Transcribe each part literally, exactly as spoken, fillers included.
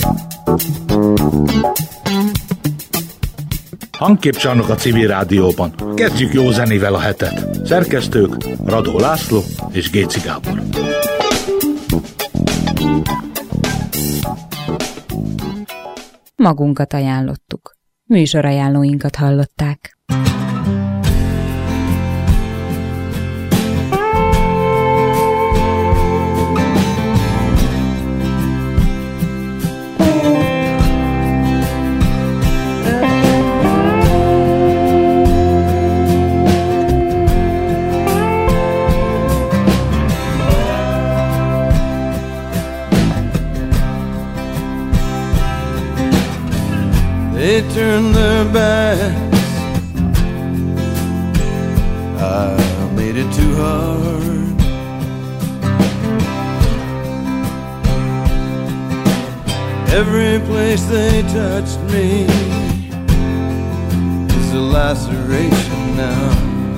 Hangképcsarnok a Civil Rádióban. Kezdjük jó zenével a hetet. Szerkesztők Radó László és Géci Gábor. Magunkat ajánlottuk. Műsorajánlóinkat hallották. They turned their backs. I made it too hard. Every place they touched me is a laceration now.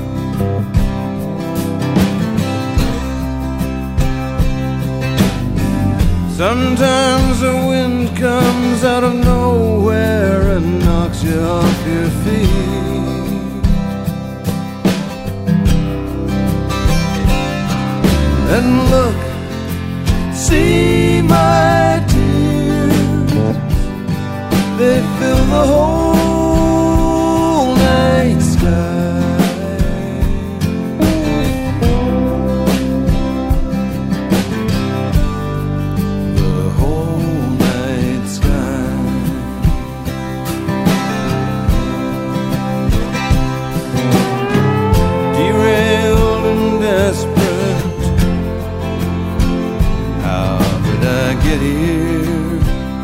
Sometimes the wind comes out of nowhere and knocks you off your feet. And look, see my tears, they fill the whole night sky. Get here,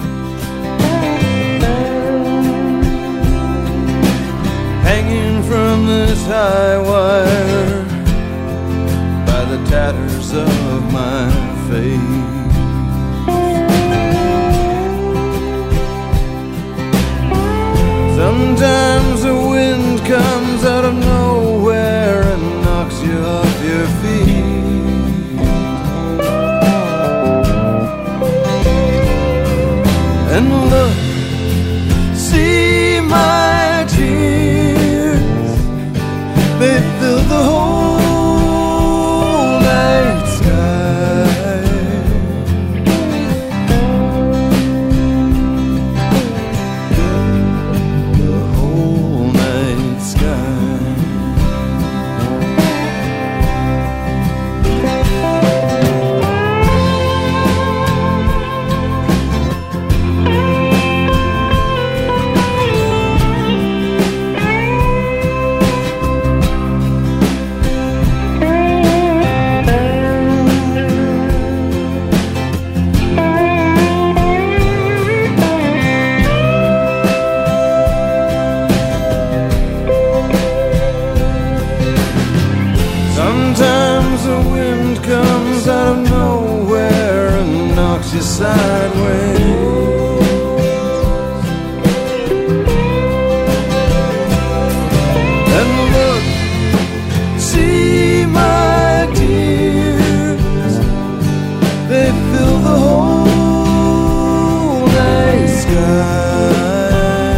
hanging from this high wire by the tatters of my face. Sometimes the wind comes out of nowhere and knocks you off your feet. And look, see my tears, they fill the whole night sky. The whole night sky. Sideways, and look, see my tears, they fill the whole night sky.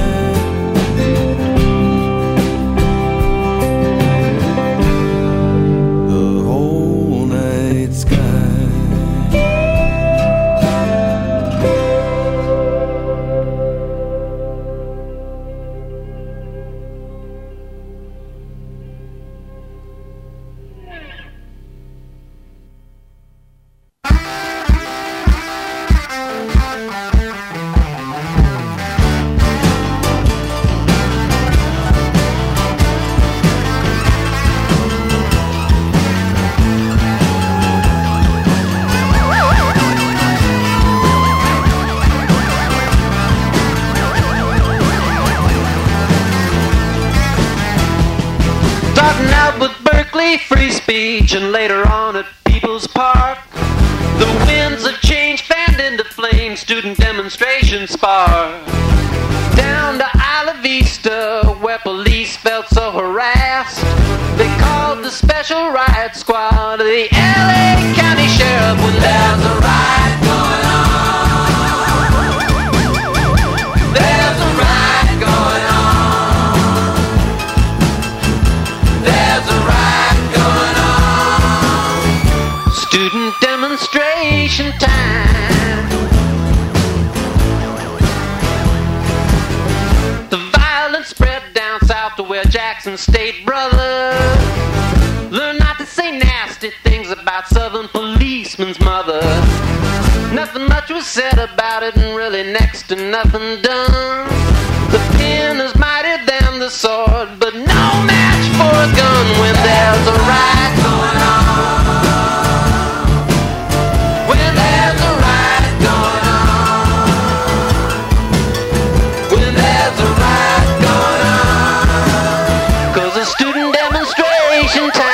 The whole night sky. Free speech, and later on at People's Park, the winds of change fanned into flame, student demonstrations spark. Down to Isla Vista, where police felt so harassed, they called the special riot squad to the L A County Sheriff when there's a riot going on. Jackson State, brother. Learn not to say nasty things about Southern policeman's mother. Nothing much was said about it and really next to nothing done. The pen is mightier than the sword, but no match for a gun when there's a riot going on. When there's a riot going on. When there's a riot going on. 'Cause it's student demonstration time.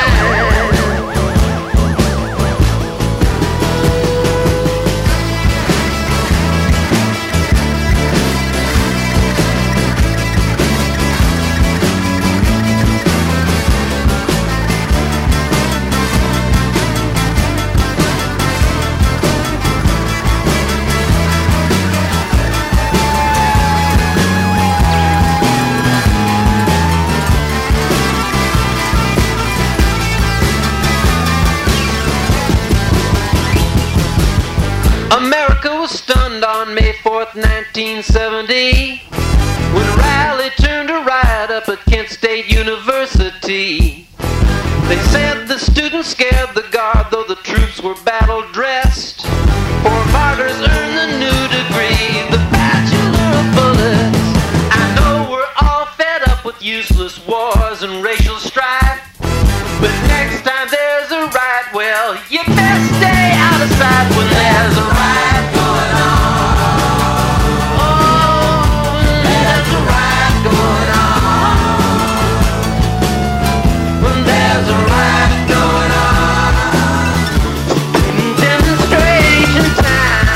America was stunned on May fourth, nineteen seventy, when a rally turned a riot up at Kent State University. They said the students scared the guard, though the troops were battle-dressed. Four martyrs earned the new degree, the Bachelor of Bullets. I know we're all fed up with useless wars and racial strife, but next time there's a riot, well, you best stay out of sight when there's a riot going on. Oh, when there's a riot going on. When there's a riot going on. Demonstration time.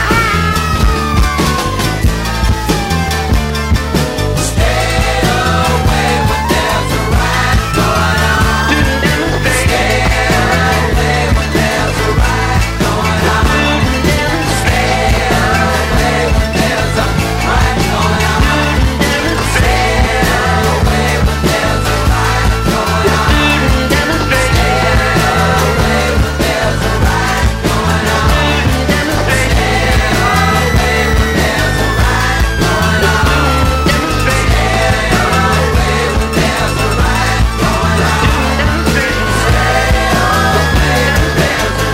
Stay away when there's a riot going on. Student demonstration. Stay away when there's a riot going on. Student demonstration. Stay away when there's a riot going on. Student demonstration. Stay away when there's a riot going on. Student demonstration. Stay away when there's a riot going on. Student demonstration. Stay away when there's a riot going on. Student demonstration. Stay away when there's a riot going on. Student demonstration. Stay away when there's a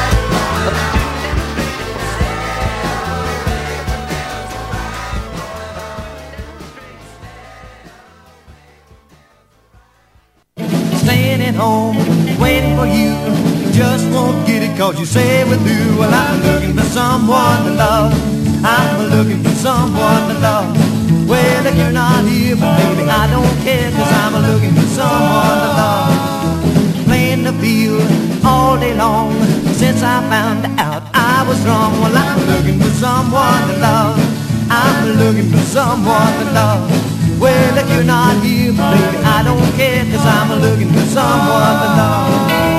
Staying at home, waiting for you. Just won't get it 'cause you say we're through. Well, I'm looking for someone to love. I'm looking for someone to love. Well, if you're not here, but baby, I don't care 'cause I'm looking for someone to love. Playing the field all day long since I found out I was wrong. Well, I'm looking for someone to love. I'm looking for someone to love. Well, if you're not here, baby, I don't care 'cause I'm looking for someone to love.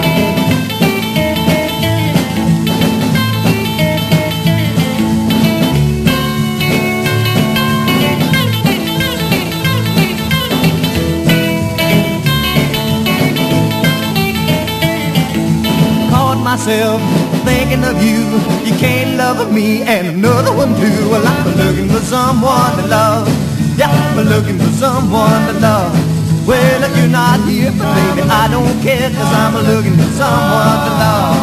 Caught myself thinking of you. You can't love me and another one too. Well, I'm looking for someone to love. Yeah, I'm looking for someone to love. Well, if you're not here, baby, I don't care 'cause I'm looking for someone to love.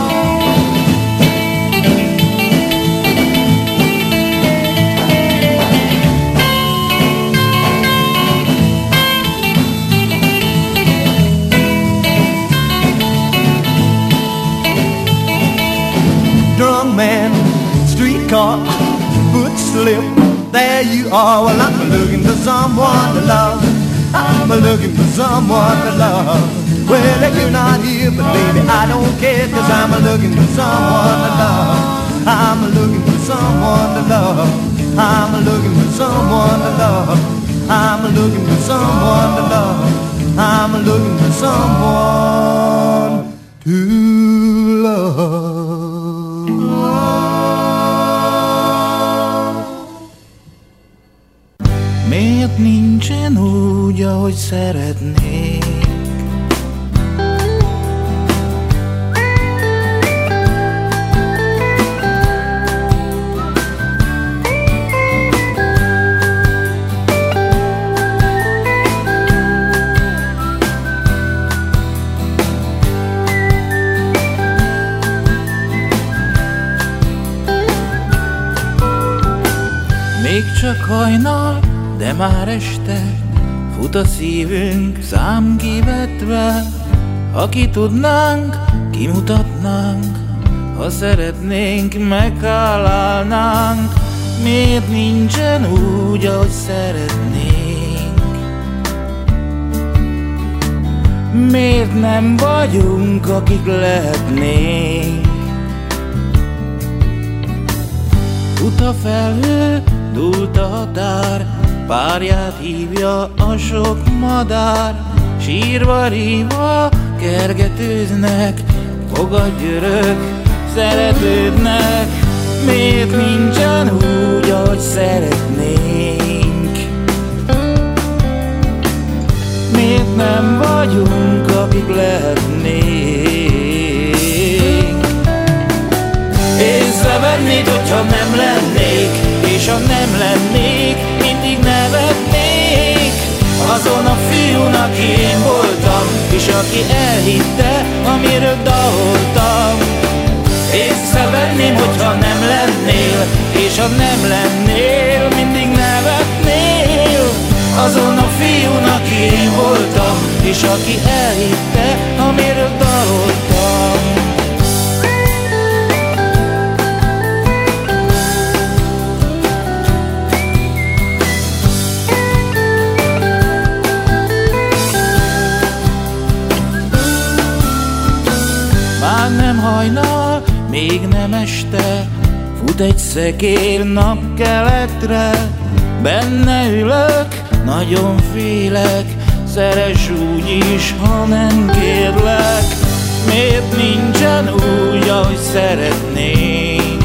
Drunk man, streetcar, foot slip. There you are. Well, I'm looking for someone to love. I'm looking for someone to love. Well, if you're not here, but baby, I don't care 'cause I'm looking for someone to love. I'm looking for someone to love. I'm looking for someone to love. I'm looking for someone to love. I'm looking for someone to love. Miért nincsen úgy, ahogy szeretnék? csak hajnal, de már este, fut a szívünk számkivetve. Ha ki tudnánk, kimutatnánk, ha szeretnénk, meghálálnánk. Miért nincsen úgy, ahogy szeretnénk? Miért nem vagyunk, akik lehetnénk? Fut a felhő, dúlt a határ, párját hívja a sok madár. Sírva, rívva, kergetőznek, fogadj örök szeretődnek. Miért nincsen úgy, ahogy szeretnénk? Miért nem vagyunk, akik lehetnénk? Észrevennéd, hogyha nem lennék, és ha nem lennék, mindig nevetnék azon a fiún, aki én voltam, és aki elhitte, amiről daloltam. Észrevenném, hogyha nem lennél, és ha nem lennél, mindig nevetnél azon a fiún, aki én voltam, és aki elhitte, amiről daloltam. Már nem hajnal, még nem este, fut egy szekér napkeletre. Benne ülök, nagyon félek, szeress úgy is, ha nem kérlek. Miért nincsen úgy, ahogy szeretnénk?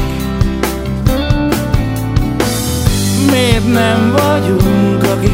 Miért nem vagyunk, akik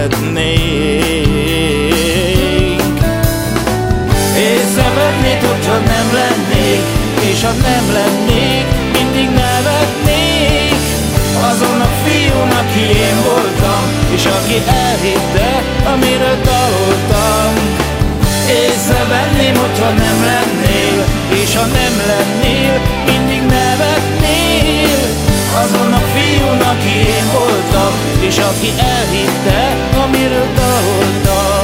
lehetnénk? Észrevennéd, hogyha nem lennék, és ha nem lennék, mindig nevetnék azon a fiún, aki én voltam, és aki elhitte, amiről daloltam. Észrevenném, hogyha nem lennél, és ha nem lennél, mindig nevetnél azon a fiún, aki én voltam, és aki elhitte, amiről daloltam.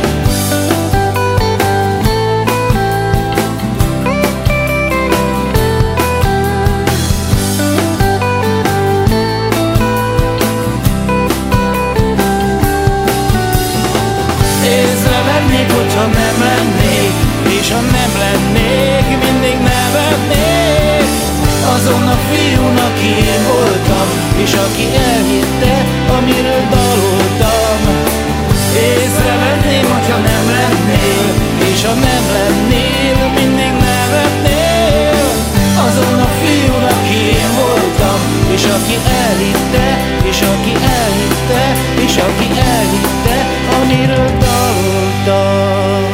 Észrevennék, hogyha nem lennék, és ha nem lennék, mindig nevetnék azon a fiún, aki én voltam, és aki elhitte, amiről daloltam. Észrevenném, hogyha nem lennél, és ha nem lennél, mindig nevetnél azon a fiún, aki én voltam, és aki elhitte, és aki elhitte, és aki elhitte, amiről daloltam.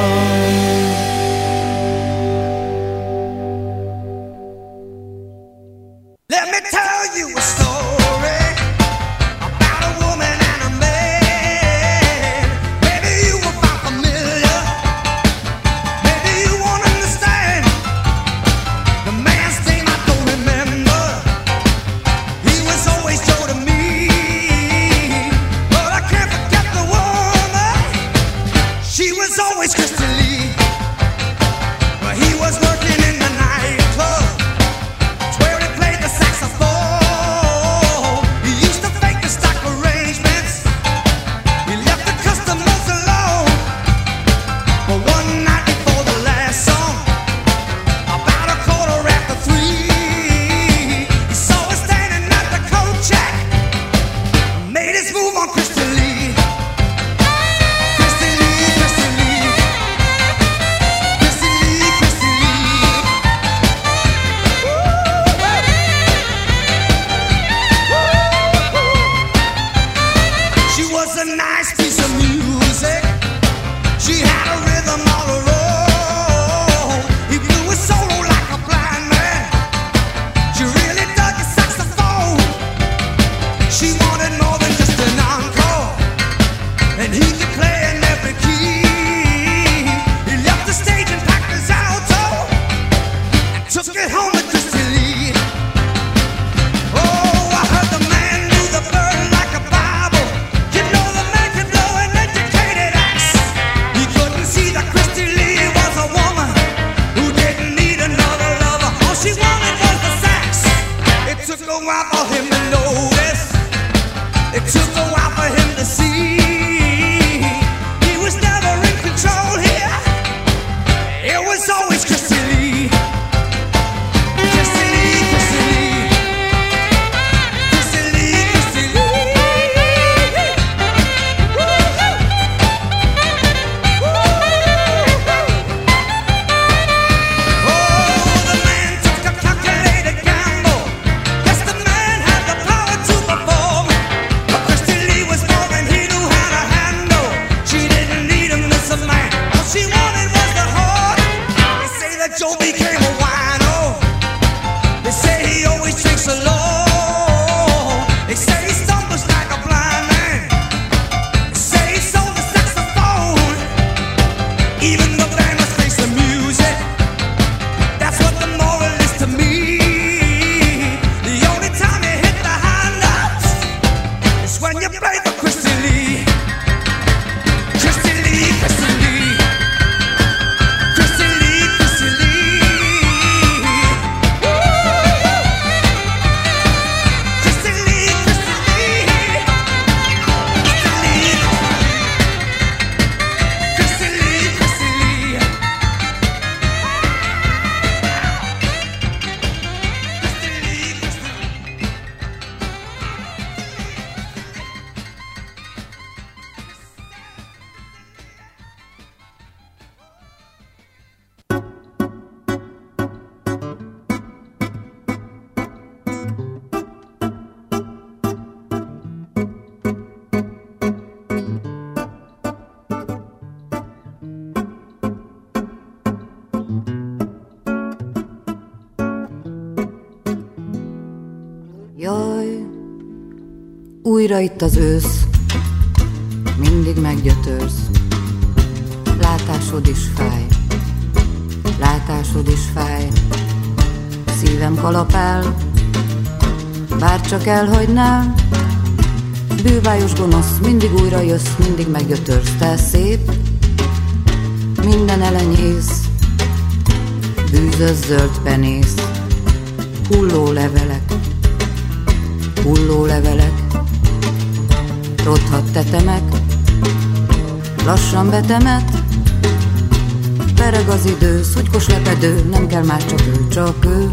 Let me tell you a story about a woman and a man. Maybe you will find familiar, maybe you won't understand. The man's name I don't remember, he was always Joe to me. But I can't forget the woman, she was always Christy Lee. But he was working in the nightclub, where he played the saxophone. He used to fake the stock arrangements, he left the customers alone. But one night before the last song, about a quarter after three, he saw her standing at the coat check, made his move on Christy Lee. Christy Lee, Christy Lee, Christy Lee, Christy Lee. She was a nice piece of music, she had a rhythm all her own. He blew a solo like a blind man, she really dug his saxophone. She wanted more than just an encore, took a while for him to see he was never in control here. It was always Christy Lee. Christy Lee, Christy Lee. Christy Lee, Christy Lee. Woo-hoo. Oh, the man took a calculated gamble. Yes, the man had the power to perform. But Christy Lee was more than he knew how to handle. She didn't need him as a man. All she wanted was the heart. They say that Joe became a wino. They say he always drinks alone. They say he stumbles like a blind man. They say he sold the saxophone. Even the band must face the music. That's what the moral is to me. The only time you hit the high notes is when you play for Christy Lee. Christy Lee, Christy Lee. Christy Lee, Christy Lee. Woo-hoo. Christy Lee, Christy Lee. Christy Lee, Christy Lee. Christy Lee, Christy Lee. Jaj, újra itt az ősz, mindig meggyötörsz. Látásod is fáj, látásod is fáj. Szívem kalapál, bár csak elhagynál. Bűvályos gonosz, mindig újra jössz, mindig meggyötörsz. Te szép, minden elenyész, bűzös zöld penész. Hulló levelek, hulló levelek, rothadt tetemek, lassan betemet. Pereg az idő, szutykos lepedő, nem kell már csak ő, csak ő.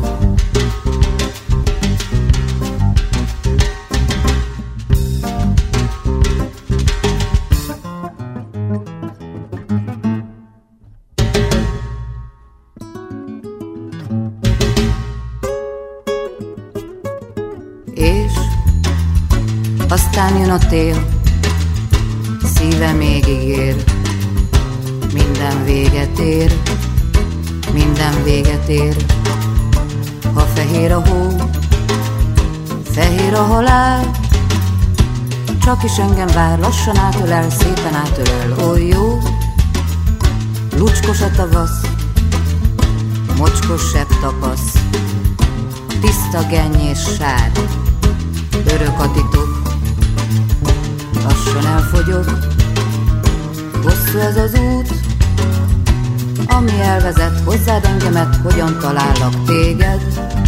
És aztán jön a tél, szíve még ígér. Minden véget ér, minden véget ér. Ha fehér a hó, fehér a halál, csak is engem vár, lassan átölel, szépen átölel. Oly jó, lucskos a tavasz, mocskos sebb tapasz, tiszta genny és sár, örök a titok, lassan elfogyok. Hosszú ez az út, ami elvezet hozzád engemet, hogyan talállak téged.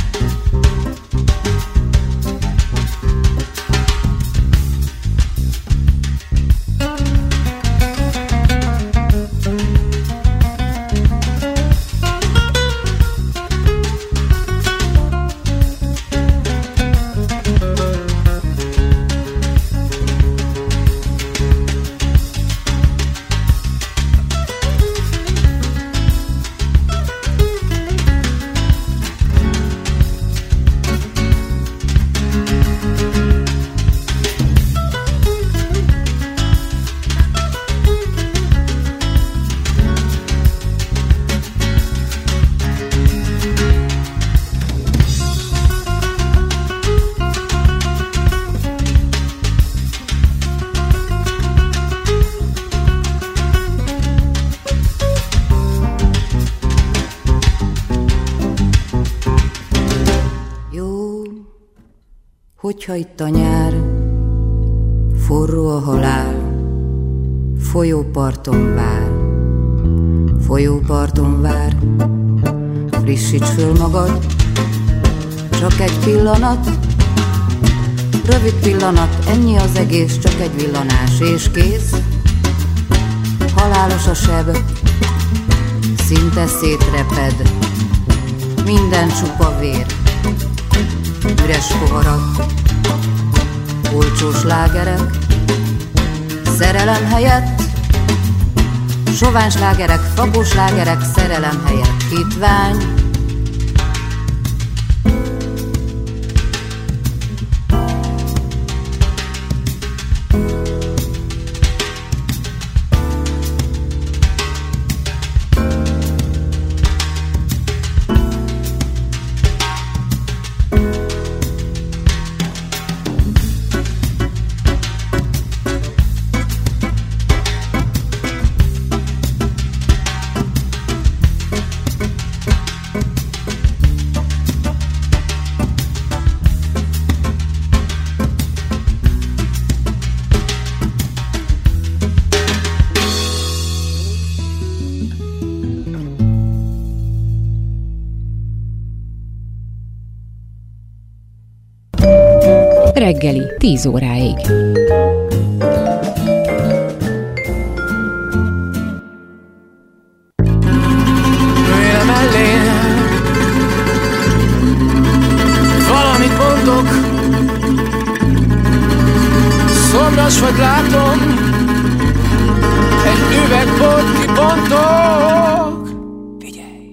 Hogyha itt a nyár, forró a halál, folyóparton vár, folyóparton vár. Frissíts föl magad, csak egy pillanat, Rövid pillanat, ennyi az egész, csak egy villanás és kész. Halálos a seb, szinte szétreped, minden csupa vér, üres poharak, olcsó slágerek, szerelem helyett, sovány slágerek, fakó slágerek, szerelem helyett hitvány. Reggeli, tíz óráig. Jöjjön mellé, valamit mondok, szomjas vagy látom, egy üvegbort kibontok. Figyelj!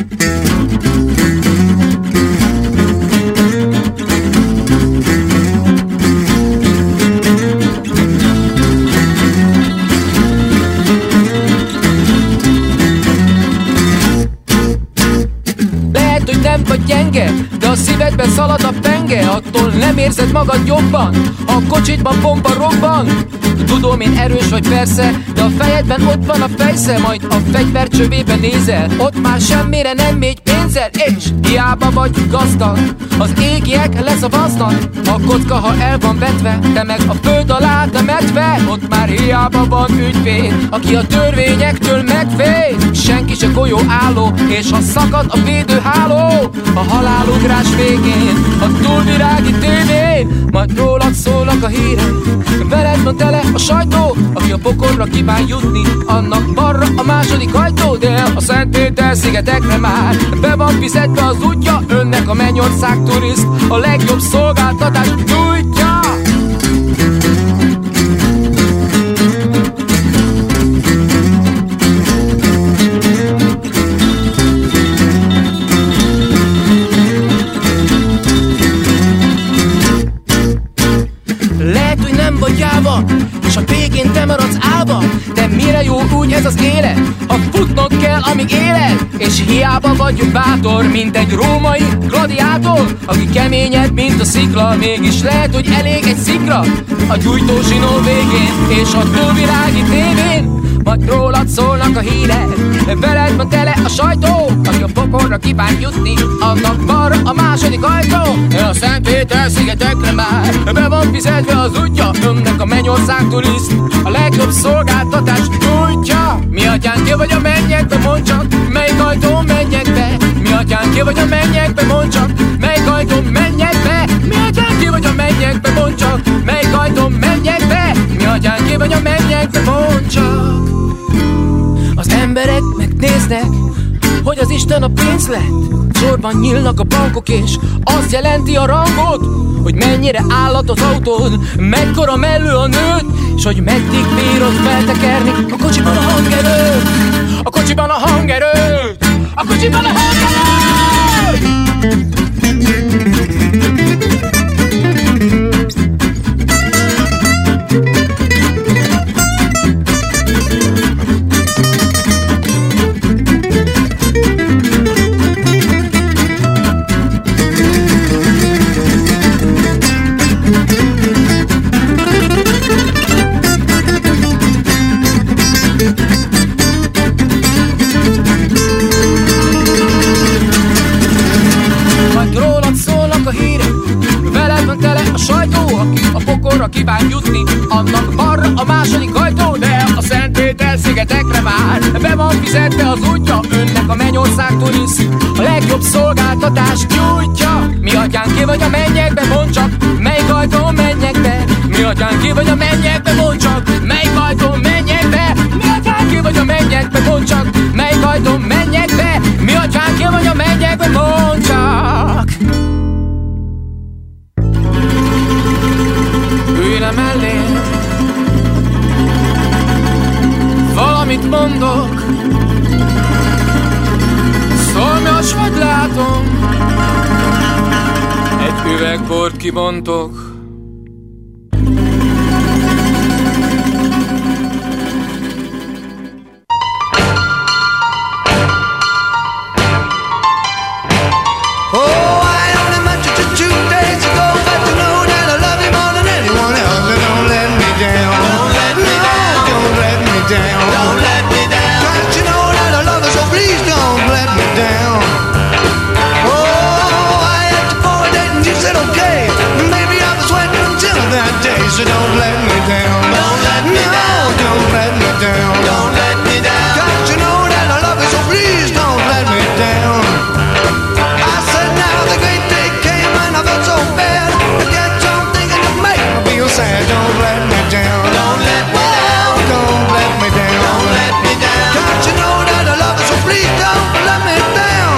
Nem vagy gyenge, de a szívedben szalad a penge. Attól nem érzed magad jobban, ha a kocsitban bomba robban. Tudom, én erős vagy persze, de a fejedben ott van a fejsze. Majd a fegyver csövében nézel, ott már semmire nem megy pénzed. És hiába vagy gazdag, az égiek leszavaznak. A kocka, ha el van vetve, te meg a föld alá temetve. Ott már hiába van ügyvéd, aki a törvényektől megvéd. Senki se golyó álló, és ha szakad a védőháló, a halálugrás végén, a túlvirági tévén, majd rólad szólnak a hírek, veled van tele a sajtó. Aki a pokorra kíván jutni, annak balra a második ajtó. De a Szentpéter-szigetekre már be van fizetve az útja. Önnek a Mennyország turiszt a legjobb szolgáltatást nyújtja. Lehet, hogy nem vagy gyáva, és a végén te maradsz állva. De mire jó úgy ez az élet, ha futnod kell, amíg éled. És hiába vagy bátor, mint egy római gladiátor, aki keményebb, mint a szikla. Mégis lehet, hogy elég egy szikra a gyújtózsinó végén, és a túlvilági tévén. Majd rólad szólnak a hírek, veled van tele a sajtó. Aki a pokorra kíván jutni, annak balra a második ajtó. A Szentpéter-szigetekre már be van fizetve az útja. Önnek a Mennyország turiszt a legjobb szolgáltatást nyújtja. Mi atyán, ki vagy a mennyekbe, mondd csak, melyik ajtón menjek be. Mi atyán, ki vagy a mennyekbe, mondd csak, melyik ajtón menjek be. Mi atyán, ki vagy a mennyekbe, mondd csak, melyik ajtón menjek be. Mi atyán, ki vagy a mennyekbe, mondd csak. Az emberek megnéznek, hogy az Isten a pénz lett. Sorban nyílnak a bankok, és azt jelenti a rangot, hogy mennyire állat az autód, mekkora mellő a nőd, és hogy meddig bírod feltekerni a kocsiban a hangerőt. A kocsiban a hangerőt. A kocsiban a hangerőt. Kíván jutni, annak balra a második ajtó. De a Szentpéter-szigetekre már be van fizetve az útja. Önnek a Mennyország turiszt a legjobb szolgáltatást nyújtja. Mi atyán, ki vagy a mennyekbe, mondd csak, melyik ajtón megy. atyán ki vagy a mennyekbe, mondd csak, melyik ajtón menjek be? Mi atyán ki vagy a mennyekbe, mondd csak, melyik ajtón menjek be? Mi atyán ki vagy a mennyekbe, mondd csak. Ülj le mellém, valamit mondok, szólj, most vagy látom, egy üveg bort kibontok. So don't let me down. Don't let me no, down. Don't let me down. Don't let me down. Don't you know that I love you, so please don't let me down. I said now the great day came and I felt so bad. I kept on thinking to make me feel sad. Don't let me down. Don't let me down. Don't let me down. Don't let me down. Don't you know that I love you, so please don't let me down.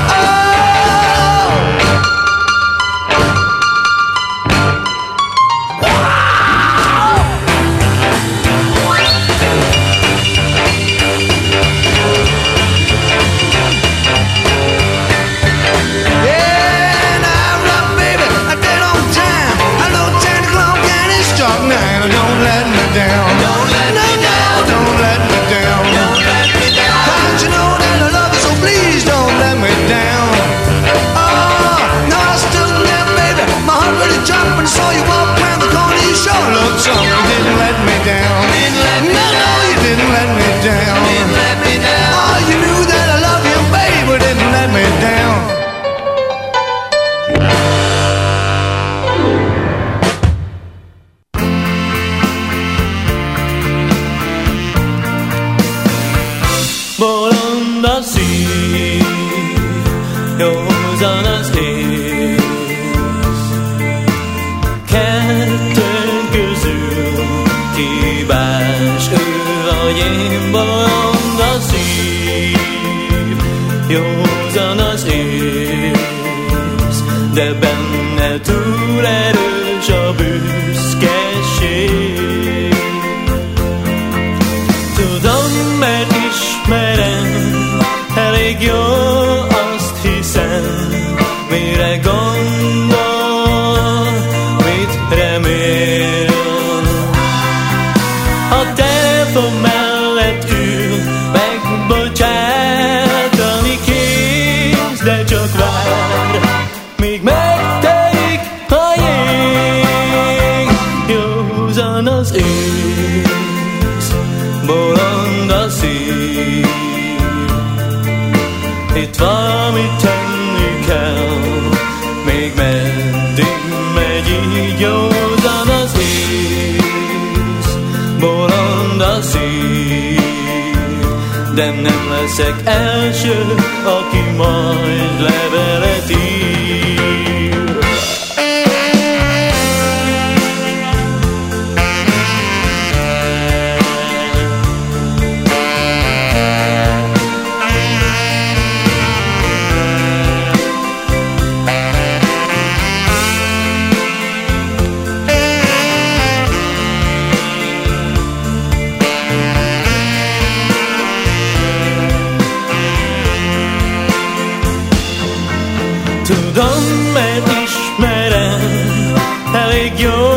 De nem leszek első, aki majd levelet ír. Tudom, mert ismerem elég jó